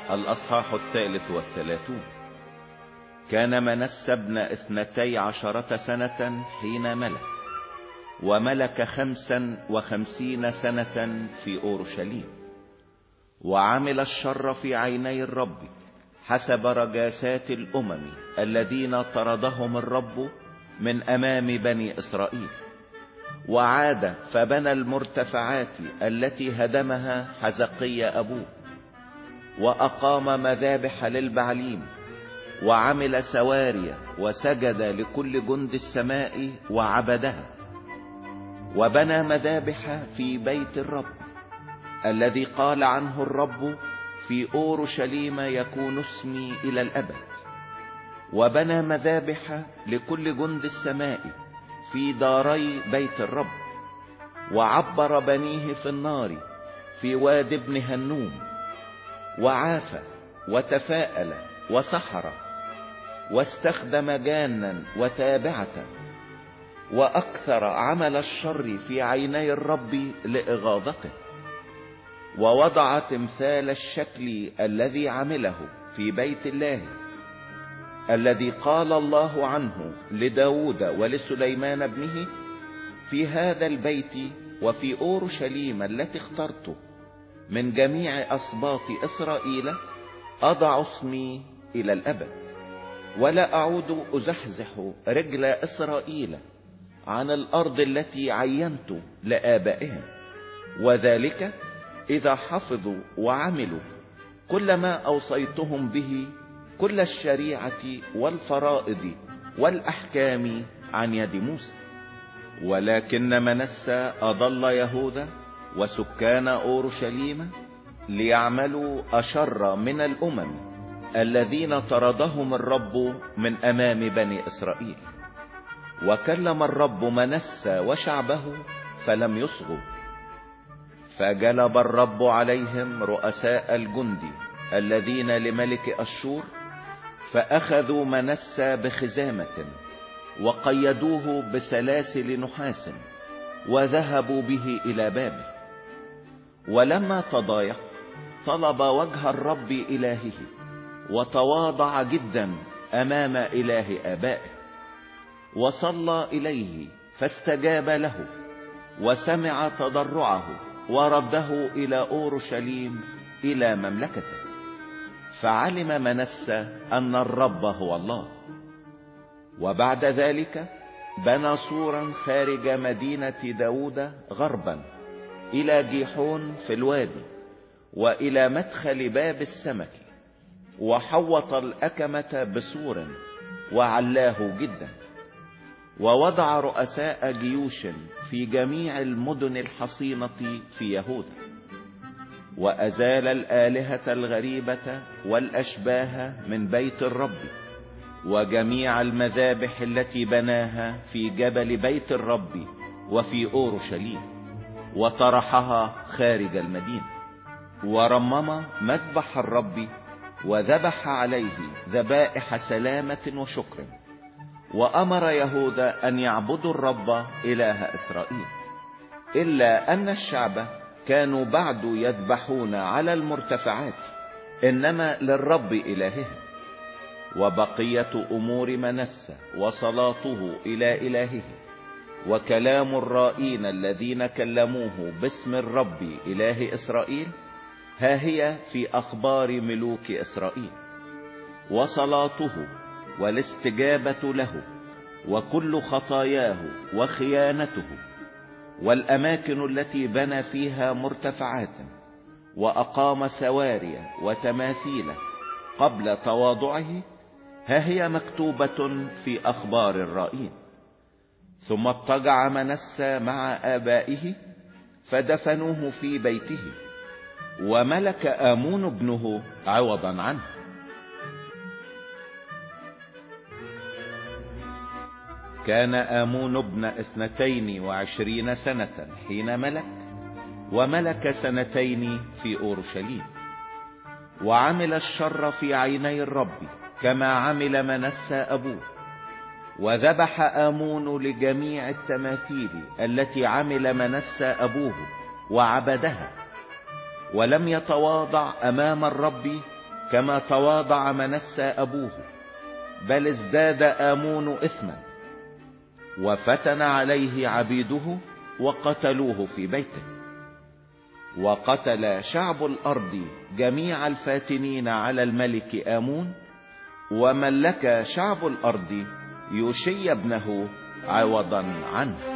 الأصحاح 33. كان منسى ابن 12 سنة حين ملك، وملك 55 سنة في أورشليم، وعمل الشر في عيني الرب حسب رجاسات الأمم الذين طردهم الرب من أمام بني إسرائيل. وعاد فبنى المرتفعات التي هدمها حزقي أبوه، وأقام مذابح للبعليم، وعمل سواري، وسجد لكل جند السماء وعبدها. وبنى مذابح في بيت الرب الذي قال عنه الرب: في أورشليم يكون اسمي إلى الأبد. وبنى مذابح لكل جند السماء في داري بيت الرب، وعبر بنيه في النار في واد ابن هنوم، وعاف وتفاءل وسحر، واستخدم جانا وتابعة، وأكثر عمل الشر في عيني الرب لإغاظته. ووضع تمثال الشكل الذي عمله في بيت الله الذي قال الله عنه لداود ولسليمان ابنه: في هذا البيت وفي أورشليم التي اخترته من جميع أسباط إسرائيل أضع اسمي إلى الأبد، ولا أعود أزحزح رجل إسرائيل عن الأرض التي عينت لآبائهم. وذلك إذا حفظوا وعملوا كل ما أوصيتهم به، كل الشريعة والفرائض والأحكام عن يد موسى. ولكن منسى أضل يهوذا وسكان أورشليم ليعملوا أشر من الأمم الذين طردهم الرب من أمام بني إسرائيل. وكلم الرب منسى وشعبه فلم يصغوا، فجلب الرب عليهم رؤساء الجند الذين لملك أشور، فأخذوا منسى بخزامة وقيدوه بسلاسل نحاس، وذهبوا به إلى بابل. ولما تضايق طلب وجه الرب إلهه، وتواضع جدا أمام إله آبائه، وصلى إليه فاستجاب له، وسمع تضرعه، ورده إلى أورشليم إلى مملكته. فعلم منسى أن الرب هو الله. وبعد ذلك بنى سورا خارج مدينة داود غربا إلى جيحون في الوادي، وإلى مدخل باب السمك، وحوط الأكمة بسور وعلاه جدا. ووضع رؤساء جيوش في جميع المدن الحصينة في يهوذا، وأزال الآلهة الغريبة والأشباه من بيت الرب، وجميع المذابح التي بناها في جبل بيت الرب وفي أورشليم، وطرحها خارج المدينة. ورمم مذبح الرب، وذبح عليه ذبائح سلامة وشكر. وأمر يهوذا أن يعبدوا الرب إله إسرائيل، إلا أن الشعب كانوا بعد يذبحون على المرتفعات، إنما للرب إلههم. وبقية أمور منسى وصلاته إلى إلهه، وكلام الرائين الذين كلموه باسم الرب إله إسرائيل، ها هي في أخبار ملوك إسرائيل. وصلاته والاستجابة له، وكل خطاياه وخيانته، والأماكن التي بنى فيها مرتفعات، وأقام سواري وتماثيل قبل تواضعه، ها هي مكتوبة في أخبار الرائين. ثم اضطجع منسى مع آبائه فدفنوه في بيته، وملك آمون ابنه عوضا عنه. كان آمون ابن 22 سنة حين ملك، وملك 2 في أورشليم. وعمل الشر في عيني الرب كما عمل منسى أبوه، وذبح آمون لجميع التماثيل التي عمل منسى أبوه وعبدها، ولم يتواضع أمام الرب كما تواضع منسى أبوه، بل ازداد آمون إثما، وفتن عليه عبيده وقتلوه في بيته. وقتل شعب الأرض جميع الفاتنين على الملك آمون، وملك شعب الأرض يوشي ابنه عوضا عنه.